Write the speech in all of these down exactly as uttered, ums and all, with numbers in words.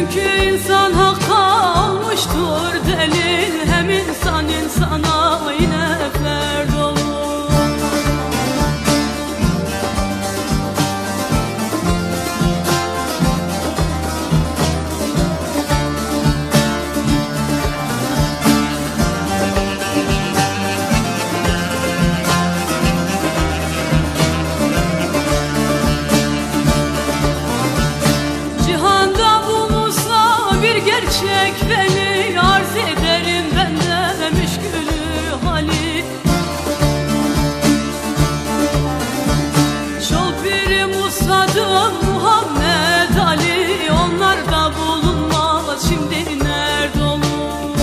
Çünkü insan hakka olmuştur delil, hem insan insana yine ferd olur. Gerçek beni arz ederim, bende müşkülü hali. Şol pirim usadım Muhammed Ali, onlar da bulunmaz şimdi nerede olur?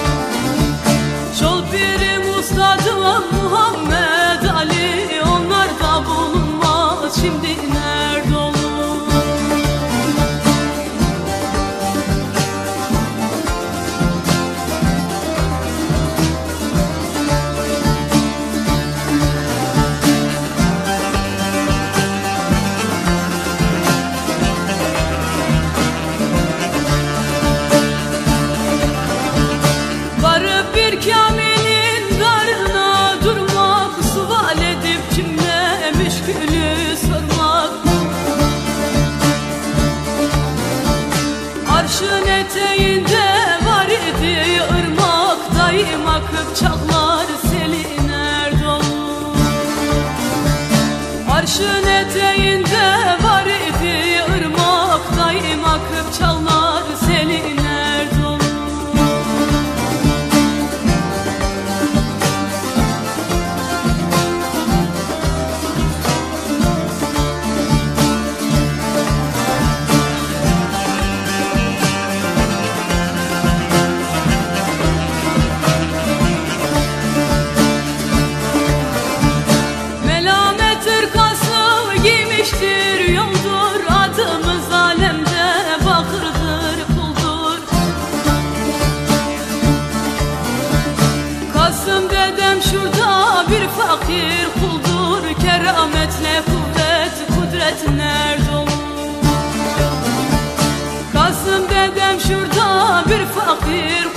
Şol pirim usadım Muhammed Ali, onlar da bulunmaz şimdi nerede olur? Kamilin darına durmak, sual edip kimle müşkülü sormak. Arşın eteğinde var idi ırmak, daim akıp çağlar seli nerede olur? Arşın eteğinde var idi ırmak, daim akıp çağlar seli nerede olur? Yoldur adımız alemde bakırdır kuldur. Kasım dedem şurada bir fakir kuldur. Kerametle kuvvet kudret nerede olur? Kasım dedem şurada bir fakir